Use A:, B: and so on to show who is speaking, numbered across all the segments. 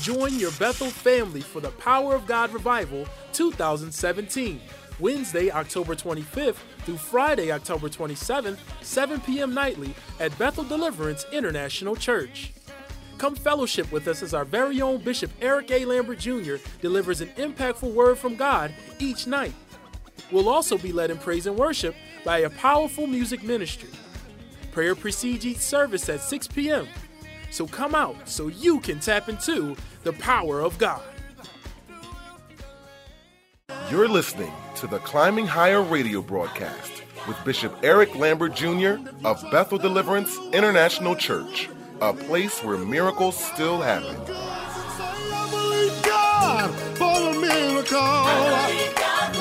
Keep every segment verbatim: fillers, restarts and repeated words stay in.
A: Join your Bethel family for the Power of God Revival two thousand seventeen, Wednesday, October twenty-fifth through Friday, October twenty-seventh, seven p.m. nightly at Bethel Deliverance International Church. Come fellowship with us as our very own Bishop Eric A. Lambert Junior delivers an impactful word from God each night. We'll also be led in praise and worship by a powerful music ministry. Prayer precedes each service at six p.m. So come out so you can tap into the power of God.
B: You're listening to the Climbing Higher radio broadcast with Bishop Eric Lambert Junior of Bethel Deliverance International Church, a place where miracles still happen.
C: I believe God for a miracle.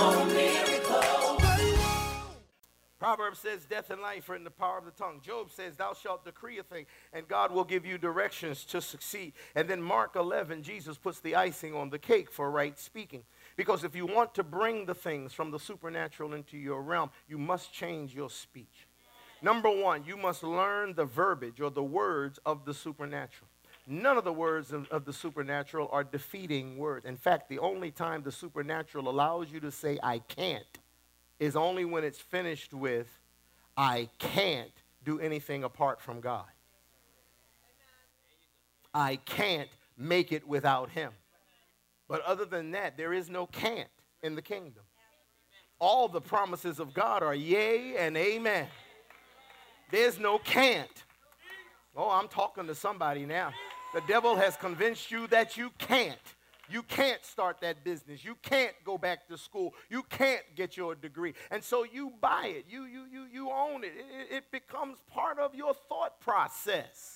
D: Proverbs says death and life are in the power of the tongue. Job says thou shalt decree a thing and God will give you directions to succeed. And then Mark eleven, Jesus puts the icing on the cake for right speaking. Because if you want to bring the things from the supernatural into your realm, you must change your speech. Number one, you must learn the verbiage or the words of the supernatural. None of the words of, of the supernatural are defeating words. In fact, the only time the supernatural allows you to say I can't is only when it's finished with, I can't do anything apart from God. I can't make it without him. But other than that, there is no can't in the kingdom. All the promises of God are yea and amen. There's no can't. Oh, I'm talking to somebody now. The devil has convinced you that you can't. You can't start that business. You can't go back to school. You can't get your degree. And so you buy it. You, you, you, you own it. It, it becomes part of your thought process.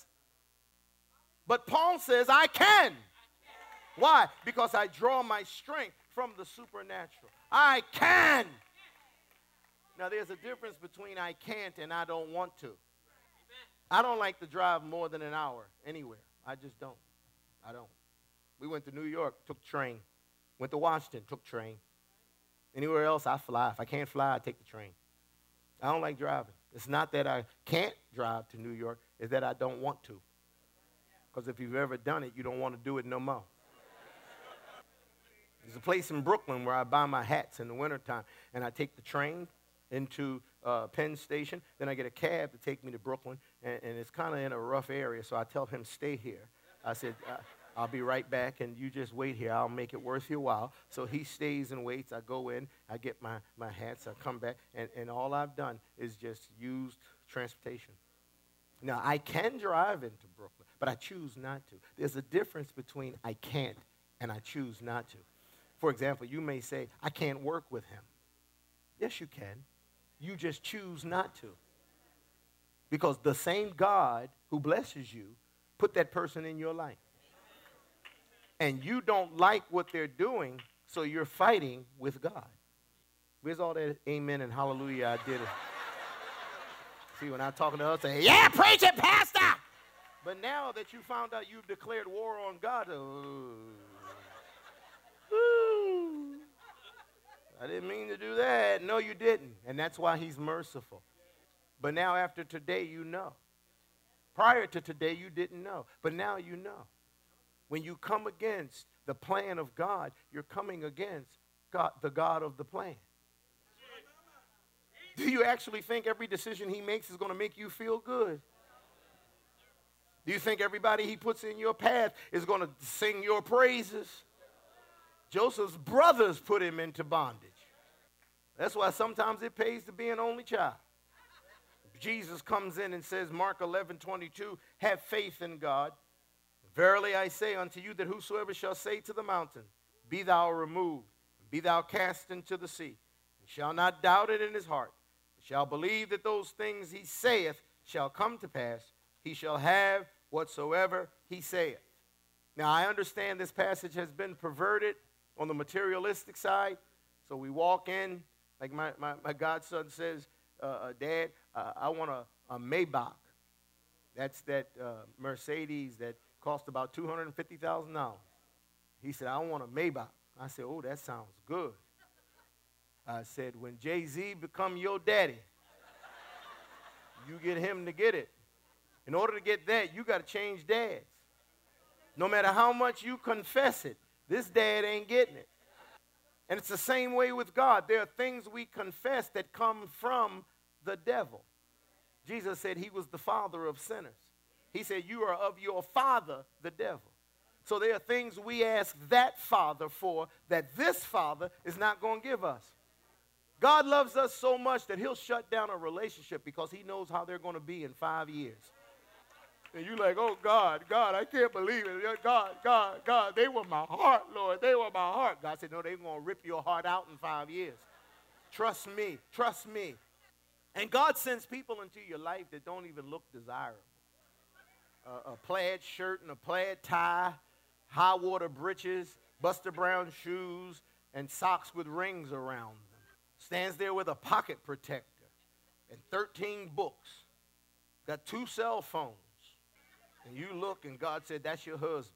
D: But Paul says, I can. Why? Because I draw my strength from the supernatural. I can. Now, there's a difference between I can't and I don't want to. I don't like to drive more than an hour anywhere. I just don't. I don't. We went to New York, took train. Went to Washington, took train. Anywhere else, I fly. If I can't fly, I take the train. I don't like driving. It's not that I can't drive to New York. It's that I don't want to. Because if you've ever done it, you don't want to do it no more. There's a place in Brooklyn where I buy my hats in the wintertime, and I take the train into uh, Penn Station. Then I get a cab to take me to Brooklyn, and, and it's kind of in a rough area, so I tell him, stay here. I said, uh, I'll be right back, and you just wait here. I'll make it worth your while. So he stays and waits. I go in. I get my, my hats. I come back, and, and all I've done is just used transportation. Now, I can drive into Brooklyn, but I choose not to. There's a difference between I can't and I choose not to. For example, you may say, I can't work with him. Yes, you can. You just choose not to. Because the same God who blesses you put that person in your life. And you don't like what they're doing, so you're fighting with God. Where's all that amen and hallelujah I did it? See, when I'm talking to others, say, yeah, preach it, pastor! But now that you found out you've declared war on God, oh, ooh, I didn't mean to do that. No, you didn't. And that's why he's merciful. But now after today, you know. Prior to today, you didn't know. But now you know. When you come against the plan of God, you're coming against God, the God of the plan. Do you actually think every decision he makes is going to make you feel good? Do you think everybody he puts in your path is going to sing your praises? Joseph's brothers put him into bondage. That's why sometimes it pays to be an only child. Jesus comes in and says, Mark eleven twenty-two, have faith in God. Verily I say unto you that whosoever shall say to the mountain, be thou removed, be thou cast into the sea, and shall not doubt it in his heart, but shall believe that those things he saith shall come to pass, he shall have whatsoever he saith. Now I understand this passage has been perverted on the materialistic side. So we walk in, like my, my, my godson says, uh, uh, Dad, uh, I want a, a Maybach. That's that uh, Mercedes that cost about two hundred fifty thousand dollars. He said, I want a Maybach. I said, oh, that sounds good. I said, when Jay-Z become your daddy, you get him to get it. In order to get that, you got to change dads. No matter how much you confess it, this dad ain't getting it. And it's the same way with God. There are things we confess that come from the devil. Jesus said he was the father of sinners. He said, you are of your father, the devil. So there are things we ask that father for that this father is not going to give us. God loves us so much that he'll shut down a relationship because he knows how they're going to be in five years. And you're like, oh, God, God, I can't believe it. God, God, God, they were my heart, Lord. They were my heart. God said, no, they're going to rip your heart out in five years. Trust me. Trust me. And God sends people into your life that don't even look desirable. Uh, a plaid shirt and a plaid tie, high water breeches, Buster Brown shoes, and socks with rings around them. Stands there with a pocket protector and thirteen books. Got two cell phones. And you look and God said, that's your husband.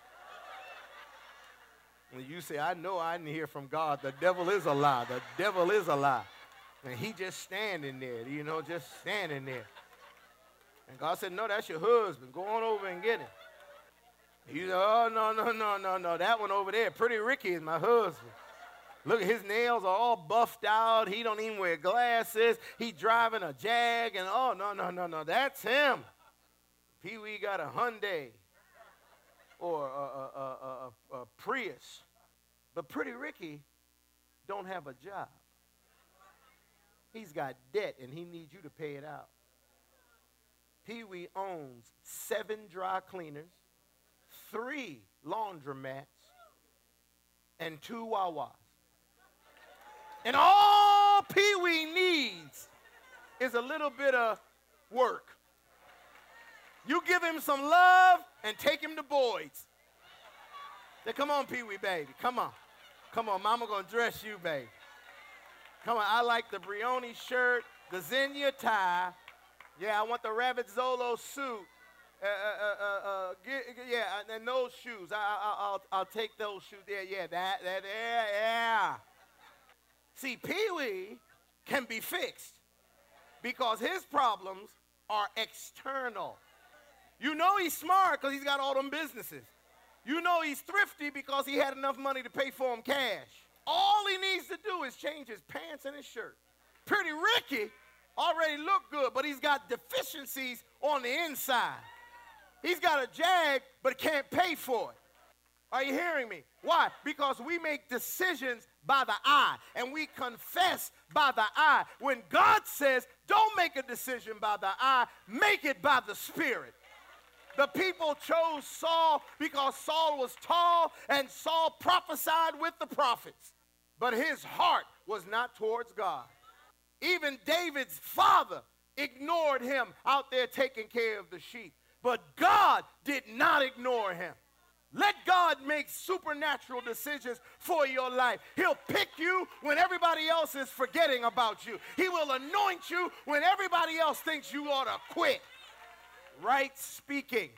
D: And you say, I know I didn't hear from God. The devil is a lie. The devil is a lie. And he just standing there, you know, just standing there. And God said, no, that's your husband. Go on over and get him. You said, oh, no, no, no, no, no. That one over there, Pretty Ricky is my husband. Look, his nails are all buffed out. He don't even wear glasses. He driving a Jag. And, oh, no, no, no, no. That's him. Pee-wee got a Hyundai or a, a, a, a, a Prius. But Pretty Ricky don't have a job. He's got debt, and he needs you to pay it out. Pee-wee owns seven dry cleaners, three laundromats, and two Wawas. And all Pee-wee needs is a little bit of work. You give him some love and take him to Boyd's. Say, come on, Pee-wee, baby. Come on. Come on, mama gonna dress you, baby. Come on, I like the Brioni shirt, the Xenia tie. Yeah, I want the Rabbit Zolo suit. Uh, uh, uh, uh, get, yeah, and those shoes. I, I, I'll, I'll take those shoes. Yeah, yeah, that, that, yeah, yeah. See, Pee-wee can be fixed because his problems are external. You know he's smart because he's got all them businesses. You know he's thrifty because he had enough money to pay for them cash. All he needs to do is change his pants and his shirt. Pretty Ricky already looked good, but he's got deficiencies on the inside. He's got a Jag, but can't pay for it. Are you hearing me? Why? Because we make decisions by the eye, and we confess by the eye. When God says, don't make a decision by the eye, make it by the Spirit. The people chose Saul because Saul was tall, and Saul prophesied with the prophets. But his heart was not towards God. Even David's father ignored him out there taking care of the sheep. But God did not ignore him. Let God make supernatural decisions for your life. He'll pick you when everybody else is forgetting about you. He will anoint you when everybody else thinks you ought to quit. Right speaking.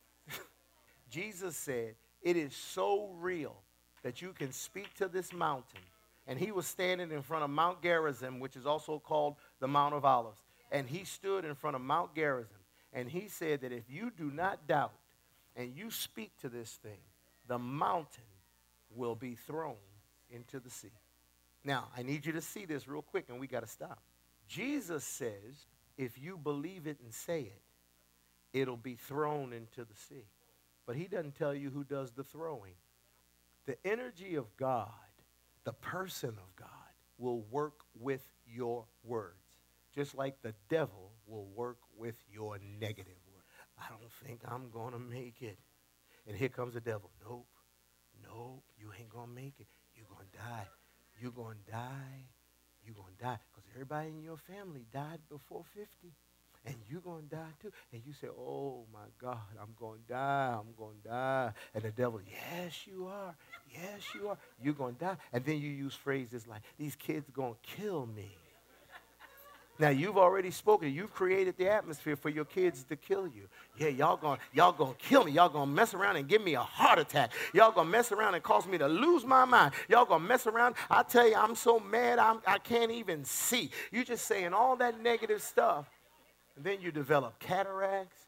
D: Jesus said, it is so real that you can speak to this mountain. And he was standing in front of Mount Gerizim, which is also called the Mount of Olives. And he stood in front of Mount Gerizim. And he said that if you do not doubt and you speak to this thing, the mountain will be thrown into the sea. Now, I need you to see this real quick, and we got to stop. Jesus says, if you believe it and say it, it'll be thrown into the sea. But he doesn't tell you who does the throwing. The energy of God, the person of God, will work with your words, just like the devil will work with your negative words. I don't think I'm going to make it. And here comes the devil. Nope, nope, you ain't going to make it. You're going to die. You're going to die. You're going to die. Because everybody in your family died before fifty. And you're going to die too. And you say, oh, my God, I'm going to die. I'm going to die. And the devil, yes, you are. Yes, you are. You're going to die. And then you use phrases like, these kids going to kill me. Now, you've already spoken. You've created the atmosphere for your kids to kill you. Yeah, y'all going y'all gonna kill me. Y'all going to mess around and give me a heart attack. Y'all going to mess around and cause me to lose my mind. Y'all going to mess around. I tell you, I'm so mad I'm, I can't even see. You're just saying all that negative stuff. And then you develop cataracts,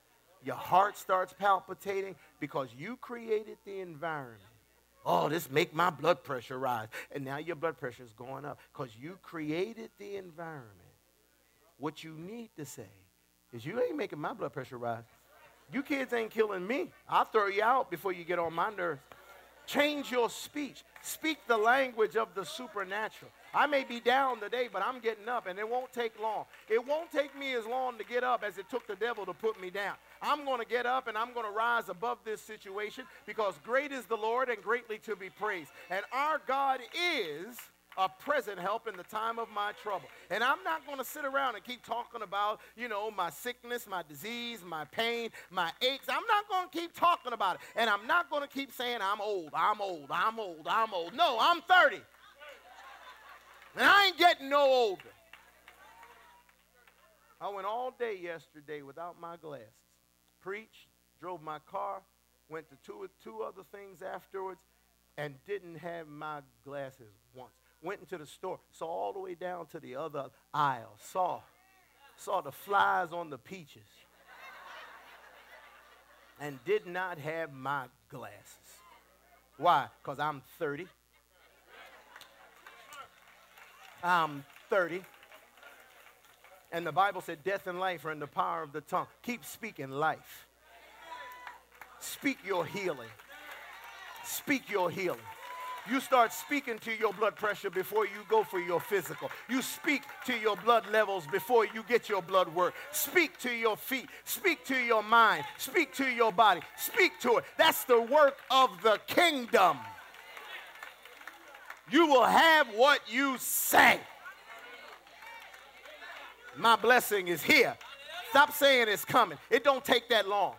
D: Your heart starts palpitating because you created the environment. Oh, this make my blood pressure rise. And now your blood pressure is going up because you created the environment. What you need to say is, you ain't making my blood pressure rise. You kids ain't killing me. I'll throw you out before you get on my nerves. Change your speech. Speak the language of the supernatural. I may be down today, but I'm getting up, and it won't take long. It won't take me as long to get up as it took the devil to put me down. I'm going to get up, and I'm going to rise above this situation because great is the Lord and greatly to be praised. And our God is a present help in the time of my trouble. And I'm not going to sit around and keep talking about, you know, my sickness, my disease, my pain, my aches. I'm not going to keep talking about it. And I'm not going to keep saying I'm old, I'm old, I'm old, I'm old. No, I'm thirty. And I ain't getting no older. I went all day yesterday without my glasses. Preached, drove my car, went to two, two other things afterwards, and didn't have my glasses once. Went into the store, saw all the way down to the other aisle, saw, saw the flies on the peaches, and did not have my glasses. Why? Because I'm thirty. I'm thirty. And the Bible said death and life are in the power of the tongue. Keep speaking life. Speak your healing. Speak your healing. You start speaking to your blood pressure before you go for your physical. You speak to your blood levels before you get your blood work. Speak to your feet. Speak to your mind. Speak to your body. Speak to it. That's the work of the kingdom. You will have what you say. My blessing is here. Stop saying it's coming. It don't take that long.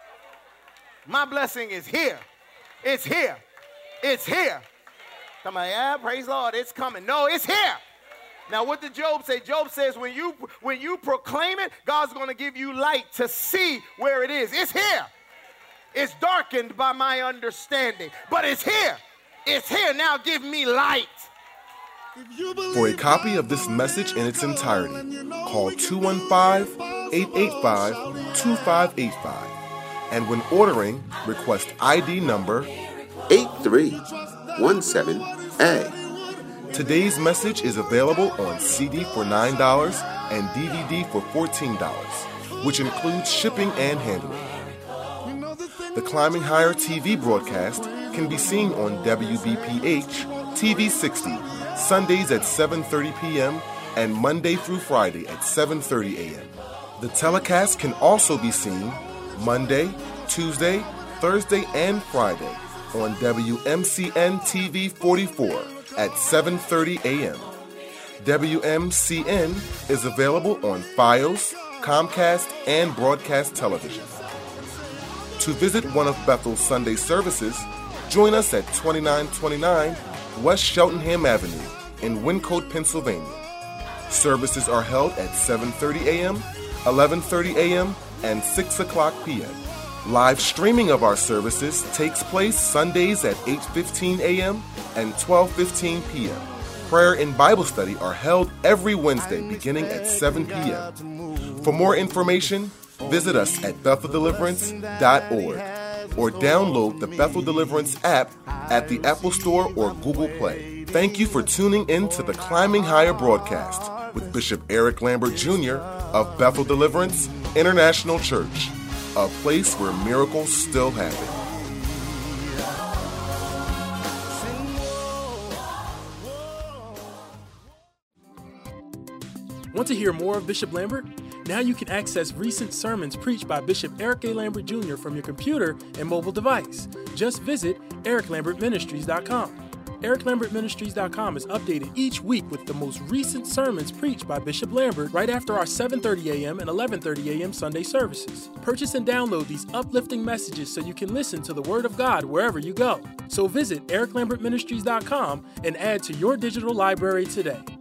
D: My blessing is here. It's here. It's here. Somebody, yeah, praise the Lord, it's coming. No, it's here. Now, what did Job say? Job says when you, when you proclaim it, God's going to give you light to see where it is. It's here. It's darkened by my understanding, but it's here. It's here. Now give me light.
B: For a copy of this message in its entirety, call two one five, eight eight five, two five eight five. And when ordering, request I D number
E: eight three one seven A.
B: Today's message is available on C D for nine dollars and D V D for fourteen dollars, which includes shipping and handling. The Climbing Higher T V broadcast can be seen on W B P H T V sixty, Sundays at seven thirty p.m. and Monday through Friday at seven thirty a.m. The telecast can also be seen Monday, Tuesday, Thursday, and Friday on W M C N T V forty-four at seven thirty a.m. W M C N is available on Fios, Comcast, and Broadcast Television. To visit one of Bethel's Sunday services, join us at twenty-nine twenty-nine West Cheltenham Avenue in Wyncote, Pennsylvania. Services are held at seven thirty a.m., eleven thirty a.m., and six o'clock p.m. Live streaming of our services takes place Sundays at eight fifteen a.m. and twelve fifteen p.m. Prayer and Bible study are held every Wednesday beginning at seven p.m. For more information, visit us at bethel deliverance dot org or download the Bethel Deliverance app at the Apple Store or Google Play. Thank you for tuning in to the Climbing Higher broadcast with Bishop Eric Lambert Junior of Bethel Deliverance International Church, a place where miracles still happen.
A: Want to hear more of Bishop Lambert? Now you can access recent sermons preached by Bishop Eric A. Lambert Junior from your computer and mobile device. Just visit eric lambert ministries dot com. eric lambert ministries dot com is updated each week with the most recent sermons preached by Bishop Lambert right after our seven thirty a.m. and eleven thirty a.m. Sunday services. Purchase and download these uplifting messages so you can listen to the Word of God wherever you go. So visit eric lambert ministries dot com and add to your digital library today.